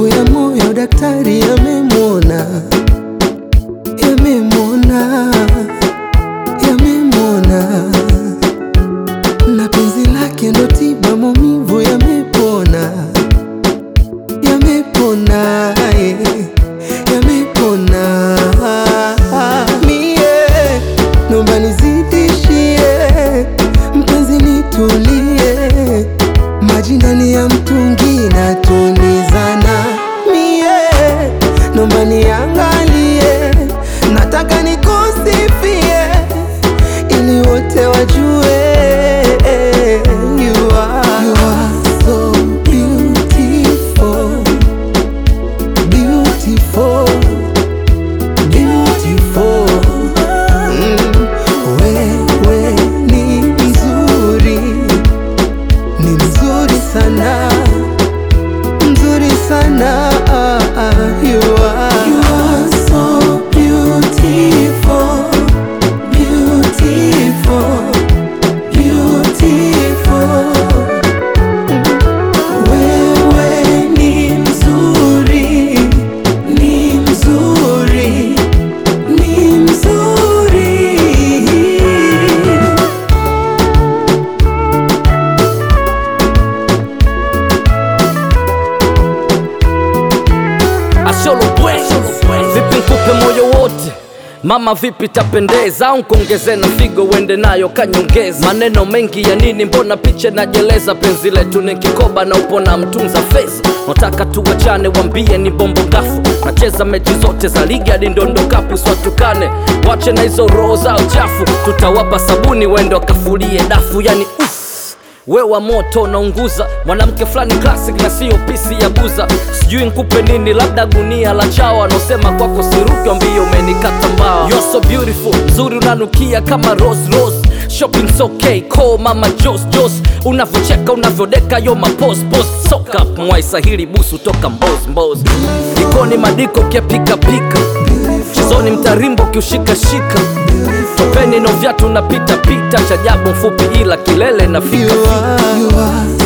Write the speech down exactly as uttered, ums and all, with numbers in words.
yangu ya moyo daktari yamemwona, yamemwona, yamemwona, na penzi lake ndo tiba maumivu yamepona, yamepona, eh, yamepona. Mie nomba nizidishie, mpenzi nitulie, maji ndani ya mtungi na tulizana. Mie nomba niangalie, nataka nikusifie ili wote wajue you are, you are so beautiful, beautiful, beautiful. Mm, wewe ni mzuri, ni mzuri sana, mzuri sana. You are, you are so beautiful, beautiful, beautiful. Wewe ni mzuri, ni mzuri, ni mzuri. Asholo bwe, vipi nikupe moyo wote mama, vipi tapendeza au nkongeze na figo wende nayo kanyongeza? Maneno mengi ya nini, mbona piche najeleza? Penzi letu ni kikoba na upo na mtunza feza. Nataka tuwachane, wambie ni bombo gafu, nacheza mechi zote za ligi hadi ndondo kapu. Swatukane, wache na hizo roho zao chafu, tutawapa sabuni wende wakafulie dafu. Yani uff, wewa moto naunguza, mwanamke flani classic na sio pisi ya buza. Sijui nkupe nini, labda gunia la chawa, nosema kwako siruki ambio umenikata mbao. You're so beautiful, mzuri unanukia kama rose rose. Shopping's okay, call mama Jos Jos. Unavocheka unavyodeka yo mapose pose. Soka mwai sahili busu toka mboz mboz. Jikoni madiko kia pika pika, chizoni mtarimbo kiushika shika. Topeni no vyatu na pita pita, chajabu mfupi ila kilele na fika You are, you are